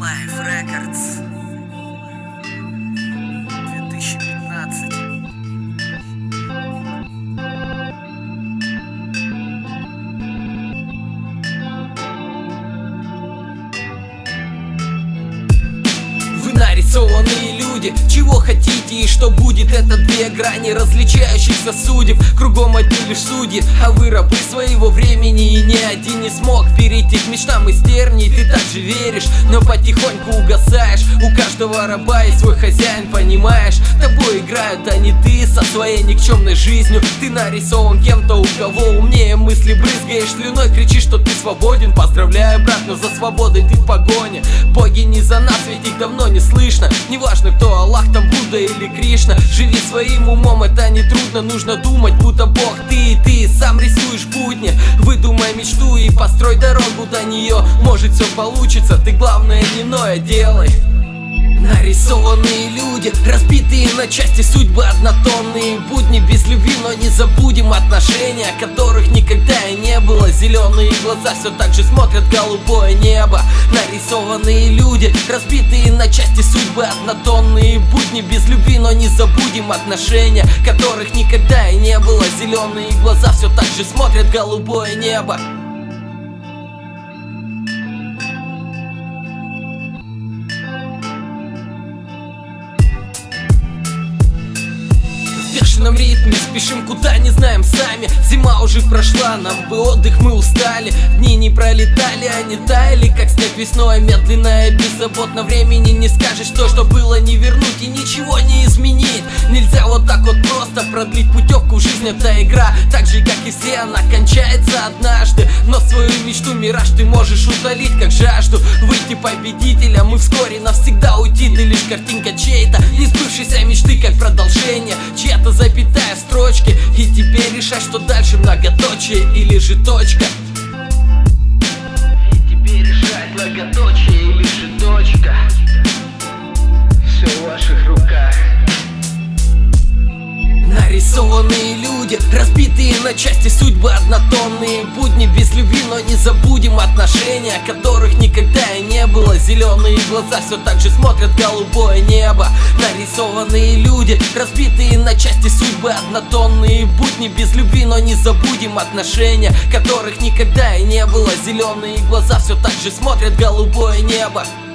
Life Records 2015. Вы нарисованные люди, чего хотите и что будет? Это две грани различающихся судеб. Кругом одни лишь судьи, а вы рабы своего времени. И ни один не смог перейти к мечтам из терний. Ты также веришь, но потихоньку угасаешь. У каждого раба есть свой хозяин, понимаешь? Тобой играют, а не ты со своей никчемной жизнью. Ты нарисован кем-то, у кого умнее мысли. Брызгаешь слюной, кричишь, что ты свободен. Поздравляю, брат, но за свободой ты в погоне. Боги не за нас, ведь их давно не слышно. Неважно, кто Аллах, там Будда или Кришна. Живи своим умом, это не трудно. Нужно думать, будто Бог ты, и ты сам рисуешь будни. Выдумай мечту и построй дорогу до нее. Может, все получится, ты главное не ное делай. Нарисованные люди, разбитые на части судьбы однотонные. Будни без любви, но не забудем отношения, которых никогда и не было. Зеленые глаза все так же смотрят голубое небо. Нарисованные люди, разбитые на части судьбы однотонные. Будни без любви, но не забудем отношения, которых никогда и не было. Зеленые глаза все так же смотрят голубое небо. В бешеном ритме спешим куда не знаем сами. Зима уже прошла, нам бы отдых, мы устали. Дни не пролетали, они таяли, как снег весной. Медленно и беззаботно, времени не скажешь, что было не вернуть и ничего не изменить. Нельзя вот так вот просто продлить путевку в жизнь, это игра. Так же как и все, она кончается однажды. Но свою мечту, мираж, ты можешь утолить как жажду. Выйти победителем и вскоре навсегда уйти. Ты лишь картинка чьей-то несбывшейся мечты, как продолжение чья-то запятая в строчке. И теперь решай, что дальше, многоточие или же точка. И теперь решай, многоточие или же точка. Все в ваших руках. Нарисованные люди, разбитые на части судьбы однотонные. Будни без любви, но не забудем отношения, которых никогда и не было. Зеленые глаза все так же смотрят голубое небо. Нарисованные люди, разбитые на части судьбы однотонные. Будни без любви, но не забудем отношения, которых никогда и не было. Зеленые глаза все так же смотрят голубое небо.